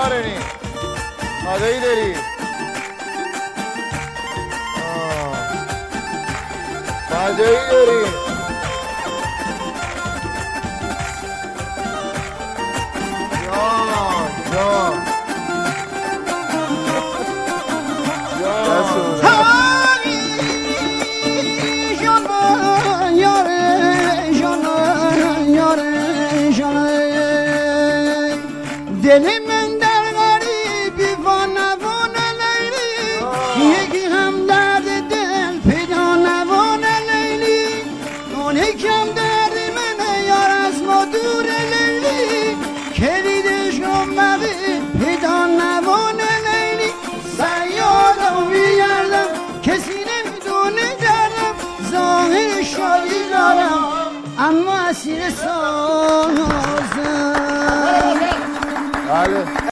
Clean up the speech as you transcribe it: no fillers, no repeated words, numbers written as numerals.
نارنی مادهی داری مادهی داری جان دل من در غریبی وانوانه لیلی یکی هم درد دل پیدا نوانه لیلی اون یکم درد منه یار از ما دور لیلی کلیدش مبی پیدا نوانه لیلی سیادم میگردم کسی نمیدونه دردم ظاهر شادی دارم اما اسیر سازم